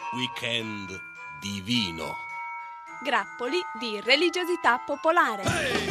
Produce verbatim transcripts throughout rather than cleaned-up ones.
Weekend divino. Grappoli di religiosità popolare. Hey!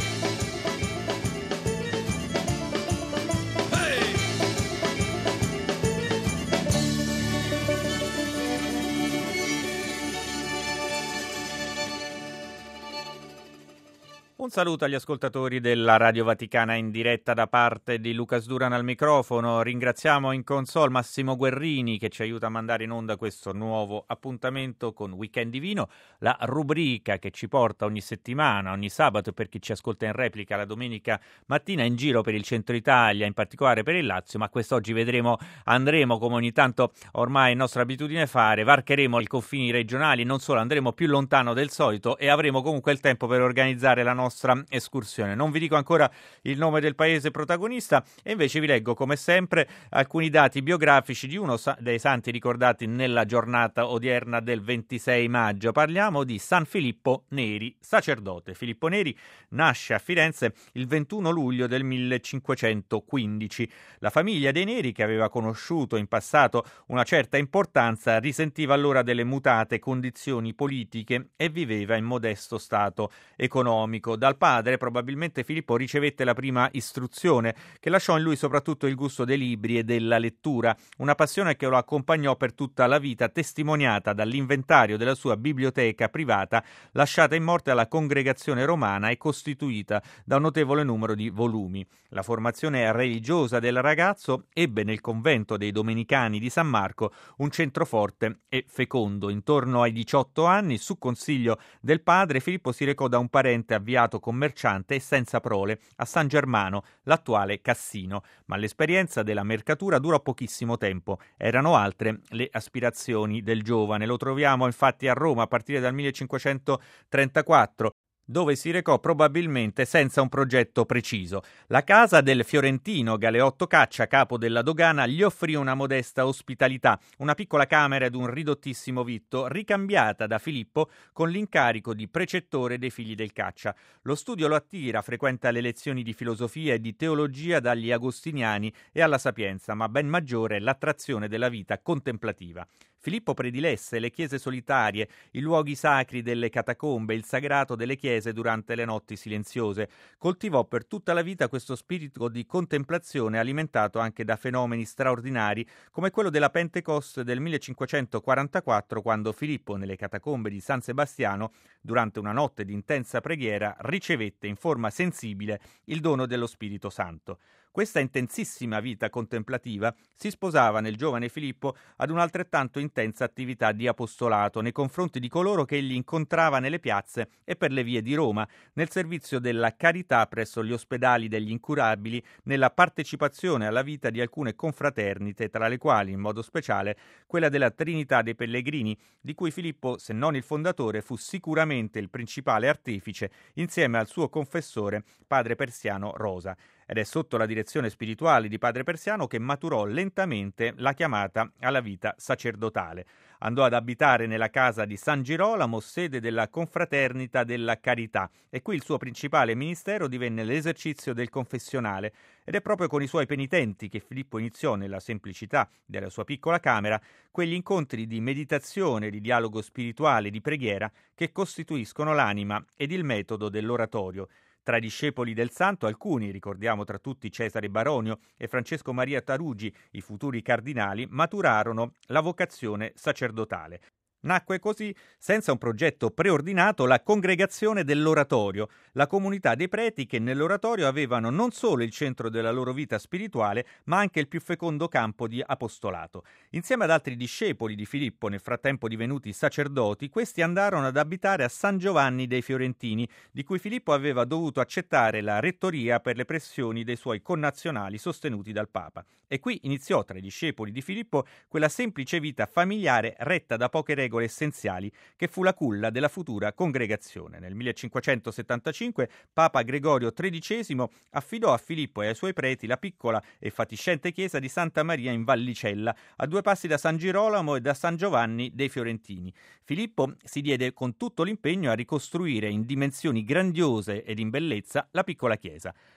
Un saluto agli ascoltatori della Radio Vaticana in diretta da parte di Lucas Duran al microfono. Ringraziamo in console Massimo Guerrini che ci aiuta a mandare in onda questo nuovo appuntamento con Weekend Divino, la rubrica che ci porta ogni settimana, ogni sabato e per chi ci ascolta in replica la domenica mattina in giro per il centro Italia, in particolare per il Lazio, ma quest'oggi vedremo, andremo come ogni tanto ormai è nostra abitudine fare, varcheremo i confini regionali, non solo, andremo più lontano del solito e avremo comunque il tempo per organizzare la nostra escursione. Non vi dico ancora il nome del paese protagonista e invece vi leggo come sempre alcuni dati biografici di uno dei santi ricordati nella giornata odierna del ventisei maggio. Parliamo di San Filippo Neri, sacerdote. Filippo Neri nasce a Firenze il ventuno luglio del millecinquecentoquindici. La famiglia dei Neri, che aveva conosciuto in passato una certa importanza, risentiva allora delle mutate condizioni politiche e viveva in modesto stato economico. Dal padre probabilmente Filippo ricevette la prima istruzione che lasciò in lui soprattutto il gusto dei libri e della lettura, una passione che lo accompagnò per tutta la vita, testimoniata dall'inventario della sua biblioteca privata lasciata in morte alla congregazione romana e costituita da un notevole numero di volumi. La formazione religiosa del ragazzo ebbe nel convento dei Domenicani di San Marco un centro forte e fecondo. Intorno ai diciotto anni, su consiglio del padre, Filippo si recò da un parente avviato commerciante e senza prole a San Germano, l'attuale Cassino, ma l'esperienza della mercatura durò pochissimo tempo. Erano altre le aspirazioni del giovane. Lo troviamo infatti a Roma a partire dal millecinquecentotrentaquattro, dove si recò probabilmente senza un progetto preciso. La casa del fiorentino Galeotto Caccia, capo della dogana, gli offrì una modesta ospitalità, una piccola camera ad un ridottissimo vitto, ricambiata da Filippo con l'incarico di precettore dei figli del Caccia. Lo studio lo attira, frequenta le lezioni di filosofia e di teologia dagli agostiniani e alla Sapienza, ma ben maggiore è l'attrazione della vita contemplativa. Filippo predilesse le chiese solitarie, i luoghi sacri delle catacombe, il sagrato delle chiese durante le notti silenziose. Coltivò per tutta la vita questo spirito di contemplazione alimentato anche da fenomeni straordinari come quello della Pentecoste del millecinquecentoquarantaquattro, quando Filippo, nelle catacombe di San Sebastiano, durante una notte di intensa preghiera, ricevette in forma sensibile il dono dello Spirito Santo. Questa intensissima vita contemplativa si sposava nel giovane Filippo ad un'altrettanto intensa attività di apostolato nei confronti di coloro che egli incontrava nelle piazze e per le vie di Roma, nel servizio della carità presso gli ospedali degli incurabili, nella partecipazione alla vita di alcune confraternite, tra le quali, in modo speciale, quella della Trinità dei Pellegrini, di cui Filippo, se non il fondatore, fu sicuramente il principale artefice, insieme al suo confessore, padre Persiano Rosa. Ed è sotto la direzione spirituale di padre Persiano che maturò lentamente la chiamata alla vita sacerdotale. Andò ad abitare nella casa di San Girolamo, sede della Confraternita della Carità, e qui il suo principale ministero divenne l'esercizio del confessionale, ed è proprio con i suoi penitenti che Filippo iniziò, nella semplicità della sua piccola camera, quegli incontri di meditazione, di dialogo spirituale, di preghiera che costituiscono l'anima ed il metodo dell'oratorio. Tra i discepoli del santo, alcuni, ricordiamo tra tutti Cesare Baronio e Francesco Maria Tarugi, i futuri cardinali, maturarono la vocazione sacerdotale. Nacque così, senza un progetto preordinato, la congregazione dell'oratorio, la comunità dei preti che nell'oratorio avevano non solo il centro della loro vita spirituale, ma anche il più fecondo campo di apostolato. Insieme ad altri discepoli di Filippo, nel frattempo divenuti sacerdoti, questi andarono ad abitare a San Giovanni dei Fiorentini, di cui Filippo aveva dovuto accettare la rettoria per le pressioni dei suoi connazionali sostenuti dal Papa. E qui iniziò tra i discepoli di Filippo quella semplice vita familiare retta da poche regole essenziali che fu la culla della futura congregazione. Nel millecinquecentosettantacinque Papa Gregorio tredicesimo affidò a Filippo e ai suoi preti la piccola e fatiscente chiesa di Santa Maria in Vallicella, a due passi da San Girolamo e da San Giovanni dei Fiorentini. Filippo si diede con tutto l'impegno a ricostruire in dimensioni grandiose ed in bellezza la piccola chiesa.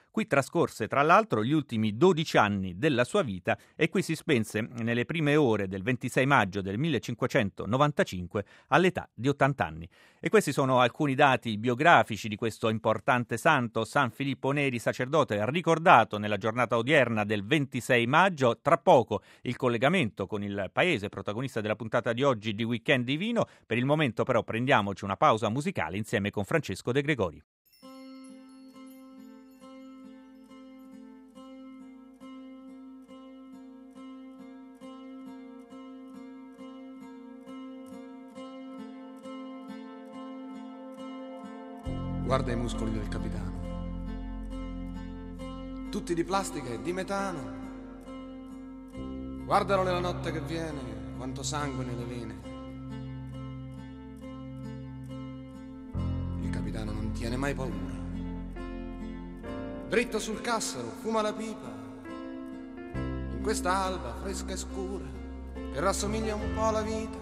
Qui trascorse tra l'altro gli ultimi dodici anni della sua vita e qui si spense nelle prime ore del ventisei maggio del millecinquecentonovantacinque all'età di ottanta anni. E questi sono alcuni dati biografici di questo importante santo, San Filippo Neri, sacerdote ricordato nella giornata odierna del ventisei maggio. Tra poco il collegamento con il paese, protagonista della puntata di oggi di Weekend Divino. Per il momento però prendiamoci una pausa musicale insieme con Francesco De Gregori. Guarda i muscoli del capitano, tutti di plastica e di metano. Guardalo nella notte che viene, quanto sangue nelle vene. Il capitano non tiene mai paura. Dritto sul cassero, fuma la pipa, in questa alba fresca e scura che rassomiglia un po' alla vita.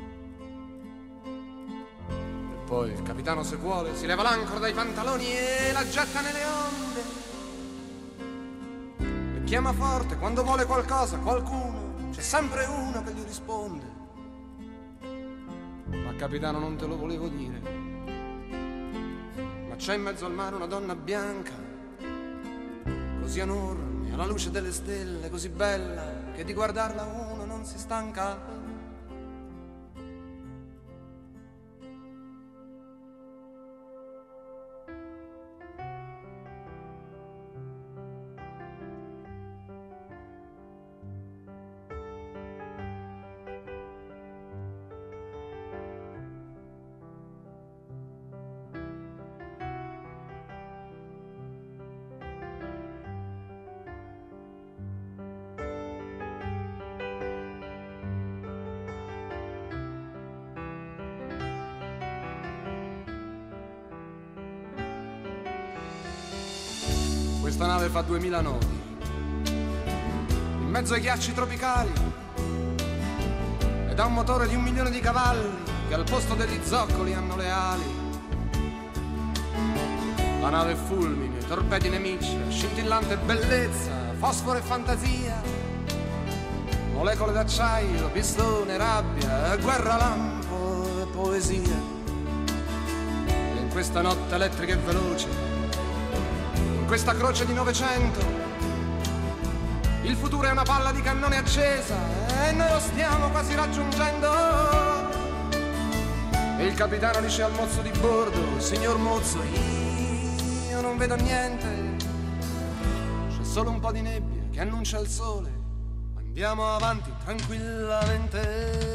Poi il capitano, se vuole, si leva l'ancora dai pantaloni e la getta nelle onde. E chiama forte quando vuole qualcosa, qualcuno, c'è sempre uno che gli risponde. Ma capitano, non te lo volevo dire, ma c'è in mezzo al mare una donna bianca, così enorme, alla luce delle stelle, così bella, che di guardarla uno non si stanca. Questa nave fa duemila nodi, in mezzo ai ghiacci tropicali, ed ha un motore di un milione di cavalli che al posto degli zoccoli hanno le ali. La nave fulmine, torpedi nemici, scintillante bellezza, fosforo e fantasia, molecole d'acciaio, pistone, rabbia, guerra, lampo e poesia. E in questa notte elettrica e veloce, questa croce di Novecento, il futuro è una palla di cannone accesa e noi lo stiamo quasi raggiungendo. E il capitano dice al mozzo di bordo: signor mozzo, io non vedo niente, c'è solo un po' di nebbia che annuncia il sole, andiamo avanti tranquillamente.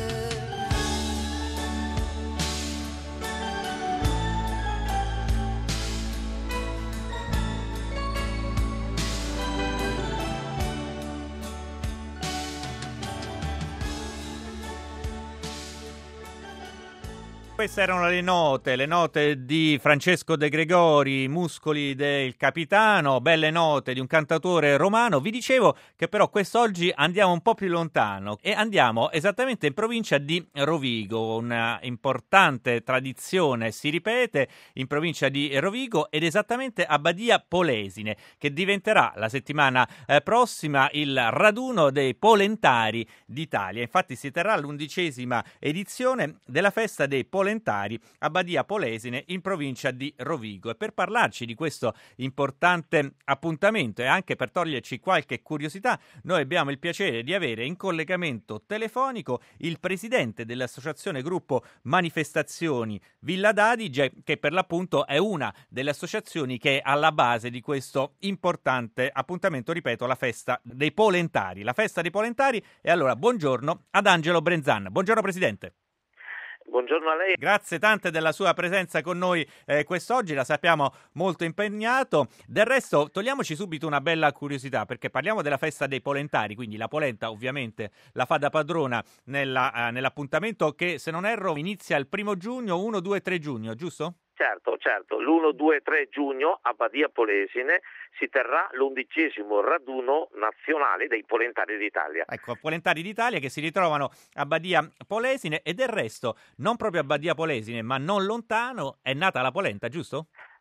Queste erano le note, le note di Francesco De Gregori, Muscoli del Capitano, belle note di un cantautore romano. Vi dicevo che però quest'oggi andiamo un po' più lontano e andiamo esattamente in provincia di Rovigo, una importante tradizione si ripete in provincia di Rovigo ed esattamente a Badia Polesine, che diventerà la settimana eh, prossima il raduno dei polentari d'Italia. Infatti si terrà l'undicesima edizione della festa dei polentari a Badia Polesine in provincia di Rovigo. E per parlarci di questo importante appuntamento e anche per toglierci qualche curiosità, noi abbiamo il piacere di avere in collegamento telefonico il presidente dell'associazione gruppo Manifestazioni Villa d'Adige, che per l'appunto è una delle associazioni che è alla base di questo importante appuntamento, ripeto, la festa dei polentari. La festa dei polentari. E allora buongiorno ad Angelo Brenzan. Buongiorno presidente. Buongiorno a lei. Grazie tante della sua presenza con noi eh, quest'oggi, la sappiamo molto impegnato. Del resto togliamoci subito una bella curiosità, perché parliamo della festa dei polentari, quindi la polenta ovviamente la fa da padrona nella, eh, nell'appuntamento che, se non erro, inizia il primo giugno, uno, due, tre giugno, giusto? Certo, certo, l'uno, due, tre giugno a Badia Polesine si terrà l'undicesimo raduno nazionale dei polentari d'Italia. Ecco, polentari d'Italia che si ritrovano a Badia Polesine, e del resto non proprio a Badia Polesine, ma non lontano, è nata la polenta, giusto?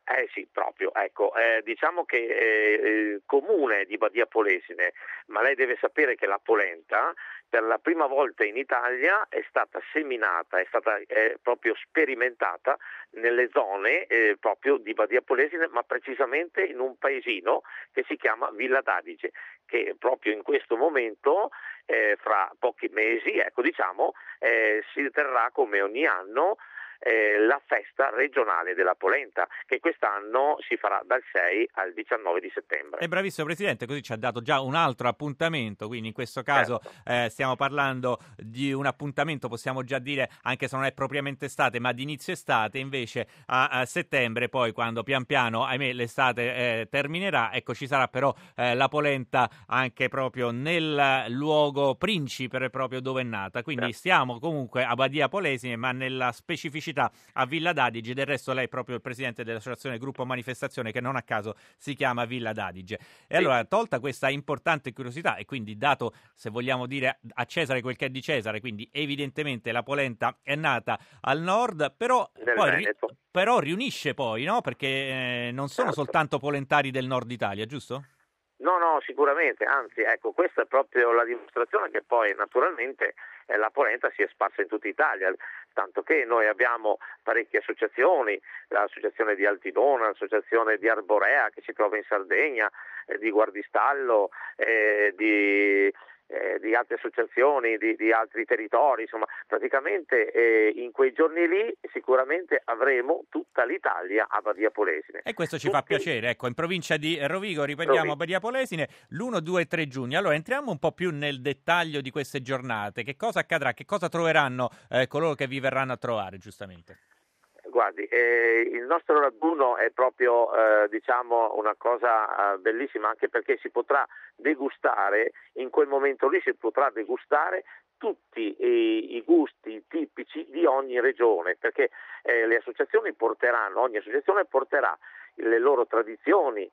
Eh sì, proprio, ecco, eh, diciamo che è il comune di Badia Polesine, ma lei deve sapere che la polenta per la prima volta in Italia è stata seminata, è stata eh, proprio sperimentata nelle zone eh, proprio di Badia Polesine, ma precisamente in un paesino che si chiama Villa d'Adige, che proprio in questo momento, eh, fra pochi mesi, ecco diciamo, eh, si terrà come ogni anno Eh, la festa regionale della polenta, che quest'anno si farà dal sei al diciannove di settembre. È bravissimo Presidente, così ci ha dato già un altro appuntamento, quindi in questo caso certo. eh, stiamo parlando di un appuntamento, possiamo già dire, anche se non è propriamente estate, ma di inizio estate, invece a, a settembre, poi quando pian piano, ahimè, l'estate eh, terminerà, ecco ci sarà però eh, la polenta anche proprio nel luogo principe proprio dove è nata, quindi certo. Stiamo comunque a Badia Polesine, ma nella specificità a Villa d'Adige. Del resto lei è proprio il presidente dell'associazione Gruppo Manifestazione, che non a caso si chiama Villa d'Adige. E sì. Allora, tolta questa importante curiosità e quindi dato, se vogliamo dire, a Cesare quel che è di Cesare, quindi evidentemente la polenta è nata al nord, però, poi, ri- però riunisce poi, no? Perché eh, non sono certo. soltanto polentari del nord Italia, giusto? No, no, sicuramente, anzi, ecco, questa è proprio la dimostrazione che poi naturalmente eh, la polenta si è sparsa in tutta Italia, tanto che noi abbiamo parecchie associazioni, l'associazione di Altidona, l'associazione di Arborea che si trova in Sardegna, eh, di Guardistallo, eh, di... Eh, di altre associazioni, di, di altri territori, insomma praticamente eh, in quei giorni lì sicuramente avremo tutta l'Italia a Badia Polesine. E questo ci Tutti... fa piacere, ecco, in provincia di Rovigo riprendiamo Rovigo. Badia Polesine l'uno, due e tre giugno. Allora entriamo un po' più nel dettaglio di queste giornate, che cosa accadrà, che cosa troveranno eh, coloro che vi verranno a trovare giustamente? Guardi, eh, il nostro raduno è proprio eh, diciamo una cosa eh, bellissima, anche perché si potrà degustare, in quel momento lì si potrà degustare tutti i, i gusti tipici di ogni regione, perché eh, le associazioni porteranno, ogni associazione porterà le loro tradizioni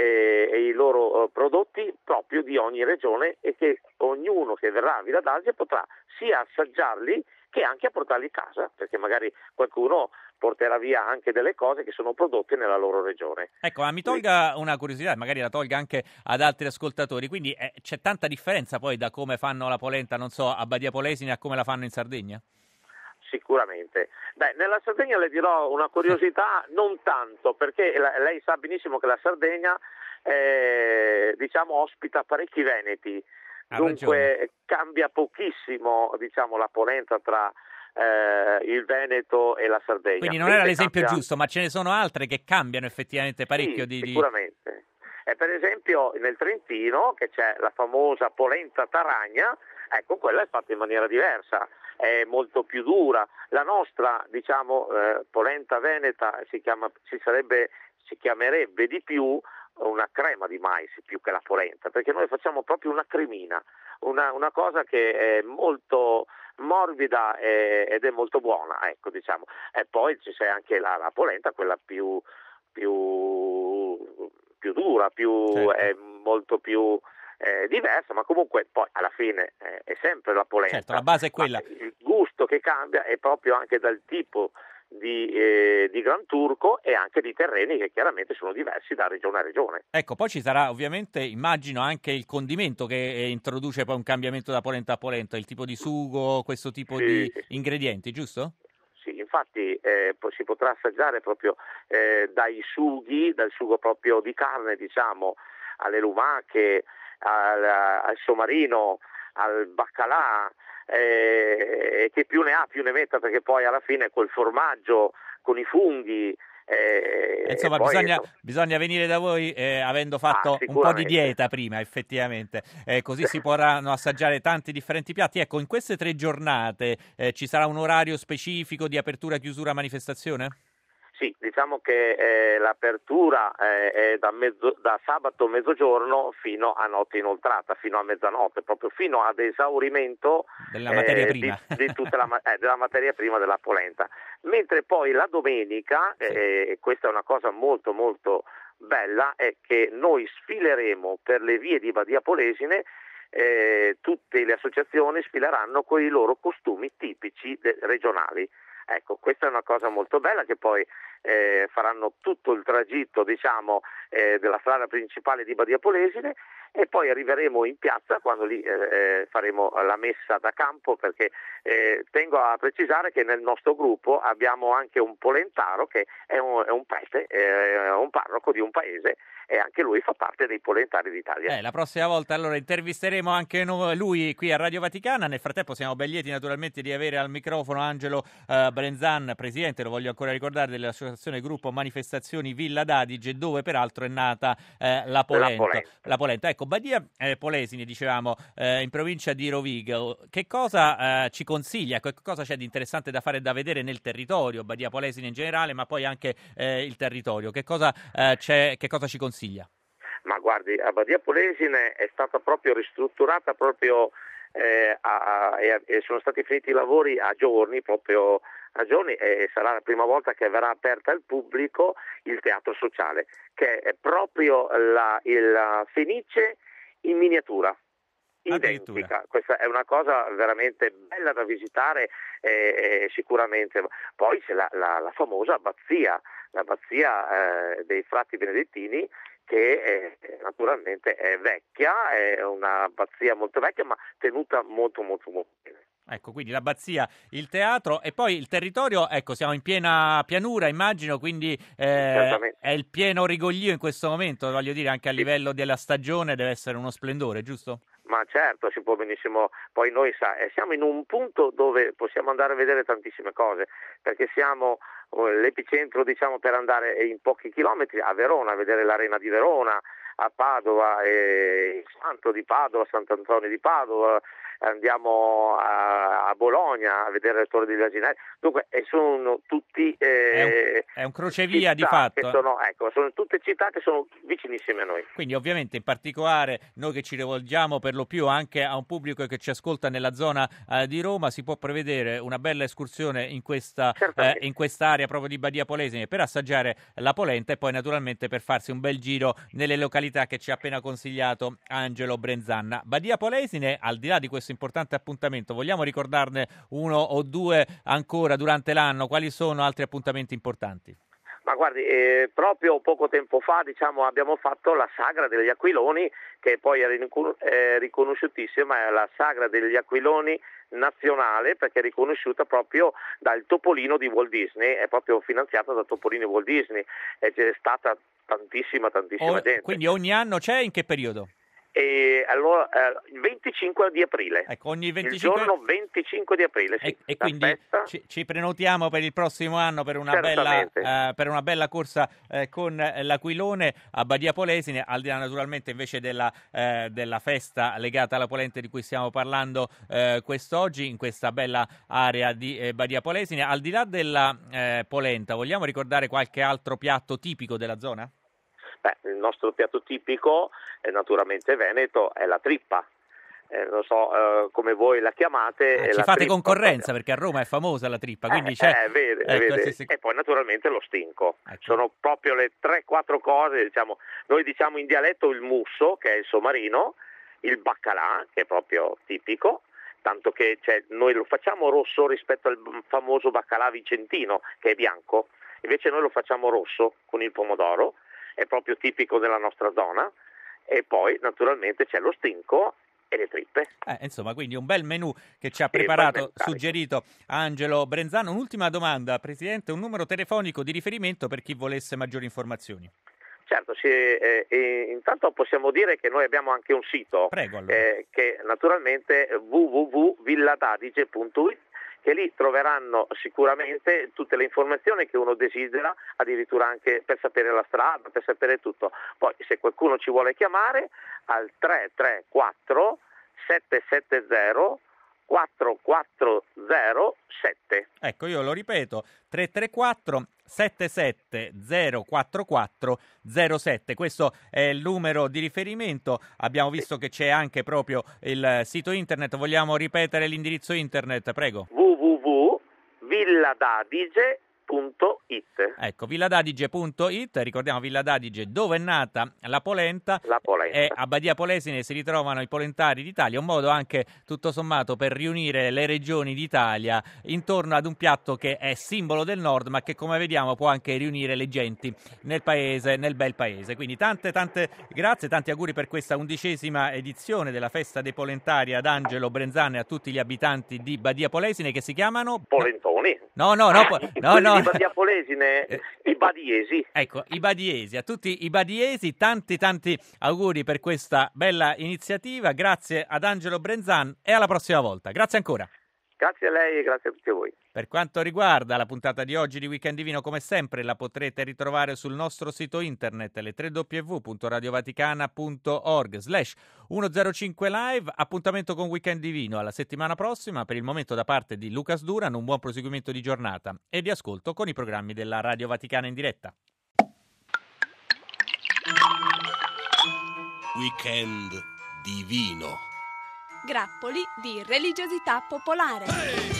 e, e i loro uh, prodotti proprio di ogni regione, e che ognuno che verrà a Villa d'Adige potrà sia assaggiarli che anche a portarli a casa, perché magari qualcuno porterà via anche delle cose che sono prodotte nella loro regione. Ecco, ma mi tolga una curiosità, magari la tolga anche ad altri ascoltatori, quindi eh, c'è tanta differenza poi da come fanno la polenta, non so, a Badia Polesine a come la fanno in Sardegna? Sicuramente. Beh, nella Sardegna le dirò una curiosità, non tanto, perché la, lei sa benissimo che la Sardegna eh, diciamo ospita parecchi veneti, ha dunque ragione. Cambia pochissimo diciamo la polenta tra eh, il Veneto e la Sardegna. Quindi non era l'esempio cambia... giusto, ma ce ne sono altre che cambiano effettivamente parecchio. Sì, di sicuramente. E per esempio nel Trentino, che c'è la famosa polenta Taragna, ecco, quella è fatta in maniera diversa, è molto più dura. La nostra, diciamo, eh, polenta veneta si chiama, si sarebbe, si chiamerebbe di più una crema di mais più che la polenta, perché noi facciamo proprio una cremina, una, una cosa che è molto morbida e, ed è molto buona, ecco, diciamo. E poi ci c'è anche la, la polenta, quella più più più dura, più certo. È molto più eh, diversa, ma comunque poi alla fine eh, è sempre la polenta. Certo, la base è quella. Ma il gusto che cambia è proprio anche dal tipo di, eh, di Gran Turco e anche di terreni che chiaramente sono diversi da regione a regione. Ecco, poi ci sarà ovviamente, immagino, anche il condimento che eh, introduce poi un cambiamento da polenta a polenta, il tipo di sugo, questo tipo sì, di sì. ingredienti, giusto? Sì, infatti eh, si potrà assaggiare proprio eh, dai sughi, dal sugo proprio di carne, diciamo, alle lumache, al, al somarino, al baccalà, e eh, che più ne ha più ne metta, perché poi alla fine col formaggio, con i funghi eh, insomma poi, bisogna, insomma... bisogna venire da voi eh, avendo fatto ah, un po' di dieta prima, effettivamente, eh, così si potranno assaggiare tanti differenti piatti. Ecco, in queste tre giornate eh, ci sarà un orario specifico di apertura, chiusura, manifestazione? Sì, diciamo che eh, l'apertura eh, è da, mezzo, da sabato mezzogiorno fino a notte inoltrata, fino a mezzanotte, proprio fino ad esaurimento della materia eh, prima, di, di tutta la, eh, della materia prima della polenta. Mentre poi la domenica, sì. eh, questa è una cosa molto molto bella, è che noi sfileremo per le vie di Badia Polesine, eh, tutte le associazioni sfileranno con i loro costumi tipici de- regionali. Ecco, questa è una cosa molto bella che poi eh, faranno tutto il tragitto, diciamo, eh, della strada principale di Badia Polesine, e poi arriveremo in piazza quando lì eh, faremo la messa da campo, perché eh, tengo a precisare che nel nostro gruppo abbiamo anche un polentaro che è un, è un prete, è un parroco di un paese, e anche lui fa parte dei polentari d'Italia. Eh, la prossima volta allora intervisteremo anche noi, lui qui a Radio Vaticana. Nel frattempo siamo ben lieti naturalmente di avere al microfono Angelo eh, Brenzan, presidente, lo voglio ancora ricordare, dell'associazione gruppo Manifestazioni Villa d'Adige, dove peraltro è nata eh, la, polenta. la polenta. La polenta. Ecco, Badia eh, Polesine, dicevamo, eh, in provincia di Rovigo, che cosa eh, ci consiglia, che cosa c'è di interessante da fare e da vedere nel territorio, Badia Polesine in generale, ma poi anche eh, il territorio, che cosa eh, c'è, che cosa ci consiglia? Ma guardi, a Badia Polesine è stata proprio ristrutturata proprio eh, a, a, e sono stati finiti i lavori a giorni, proprio a giorni, e sarà la prima volta che verrà aperta al pubblico il teatro sociale, che è proprio la, il Fenice in miniatura. Identica, questa è una cosa veramente bella da visitare eh, eh, sicuramente. Poi c'è la, la, la famosa abbazia, l'abbazia eh, dei frati benedettini, che è, naturalmente è vecchia, è un'abbazia molto vecchia, ma tenuta molto molto molto bene. Ecco, quindi l'abbazia, il teatro e poi il territorio, ecco, siamo in piena pianura, immagino, quindi eh, è il pieno rigoglio in questo momento, voglio dire, anche a livello della stagione deve essere uno splendore, giusto? Ma certo, si può benissimo, poi noi sa, siamo in un punto dove possiamo andare a vedere tantissime cose, perché siamo l'epicentro, diciamo, per andare in pochi chilometri a Verona, a vedere l'Arena di Verona, a Padova, e il Santo di Padova, Sant'Antonio di Padova, andiamo a, a Bologna a vedere le Torri degli Asinelli. Dunque e sono tutti eh, è, un, è un crocevia di fatto. Sono, ecco, sono tutte città che sono vicinissime a noi. Quindi ovviamente in particolare noi che ci rivolgiamo per lo più anche a un pubblico che ci ascolta nella zona eh, di Roma, si può prevedere una bella escursione in questa eh, in quest'area proprio di Badia Polesine per assaggiare la polenta e poi naturalmente per farsi un bel giro nelle località che ci ha appena consigliato Angelo Brenzanna. Badia Polesine, al di là di questo importante appuntamento, vogliamo ricordarne uno o due ancora durante l'anno? Quali sono altri appuntamenti importanti? Ma guardi, eh, proprio poco tempo fa, diciamo, abbiamo fatto la sagra degli aquiloni, che poi è riconosciutissima, è la sagra degli aquiloni nazionale, perché è riconosciuta proprio dal Topolino di Walt Disney, è proprio finanziata da Topolino di Walt Disney, e c'è stata tantissima, tantissima o, gente. Quindi ogni anno c'è, in che periodo? E allora eh, il venticinque di aprile, ecco, ogni venticinque... il giorno venticinque di aprile, sì, e, e quindi ci, ci prenotiamo per il prossimo anno per una bella eh, per una bella corsa eh, con l'Aquilone a Badia Polesine, al di là naturalmente invece della, eh, della festa legata alla polenta di cui stiamo parlando eh, quest'oggi in questa bella area di eh, Badia Polesine. Al di là della eh, polenta, vogliamo ricordare qualche altro piatto tipico della zona? Beh, il nostro piatto tipico, eh, naturalmente veneto, è la trippa. Eh, non so eh, come voi la chiamate. Eh, ci la fate trippa, concorrenza perché a Roma è famosa la trippa, quindi eh, c'è... Eh, vede, ecco, vede. sì, sì. E poi naturalmente lo stinco. Ecco. Sono proprio le tre quattro cose, diciamo, noi diciamo in dialetto il musso, che è il somarino, il baccalà, che è proprio tipico, tanto che cioè, noi lo facciamo rosso rispetto al famoso baccalà vicentino, che è bianco, invece noi lo facciamo rosso con il pomodoro, è proprio tipico della nostra zona, e poi naturalmente c'è lo stinco e le trippe. Eh, insomma, quindi un bel menù che ci ha preparato, suggerito Angelo Brenzano. Un'ultima domanda, Presidente, un numero telefonico di riferimento per chi volesse maggiori informazioni. Certo, sì, eh, eh, intanto possiamo dire che noi abbiamo anche un sito. Prego, allora. eh, che naturalmente è w w w punto villadadige punto it, che lì troveranno sicuramente tutte le informazioni che uno desidera, addirittura anche per sapere la strada, per sapere tutto. Poi se qualcuno ci vuole chiamare al tre tre quattro sette sette zero quattro quattro zero sette. Ecco, io lo ripeto, tre tre quattro sette sette zero quattro quattro zero sette, questo è il numero di riferimento. Abbiamo visto che c'è anche proprio il sito internet, vogliamo ripetere l'indirizzo internet, prego? w w w punto villadadige punto it. Ecco, villadadige punto it, ricordiamo Villa d'Adige dove è nata la polenta. La polenta. E a Badia Polesine si ritrovano i polentari d'Italia, un modo anche tutto sommato per riunire le regioni d'Italia intorno ad un piatto che è simbolo del nord, ma che come vediamo può anche riunire le genti nel paese, nel bel paese. Quindi tante tante grazie, tanti auguri per questa undicesima edizione della festa dei polentari ad Angelo Brenzan e a tutti gli abitanti di Badia Polesine, che si chiamano Polentoni. No, no, no, po- no, no. Di Badia Polesine, i badiesi. Ecco, i badiesi, a tutti i badiesi, tanti tanti auguri per questa bella iniziativa. Grazie ad Angelo Brenzan e alla prossima volta. Grazie ancora. Grazie a lei e grazie a tutti voi. Per quanto riguarda la puntata di oggi di Weekend Divino, come sempre la potrete ritrovare sul nostro sito internet, le w w w punto radiovaticana punto org slash centocinque live. Appuntamento con Weekend Divino alla settimana prossima. Per il momento, da parte di Lucas Duran, un buon proseguimento di giornata e di ascolto con i programmi della Radio Vaticana in diretta. Weekend Divino. Grappoli di religiosità popolare.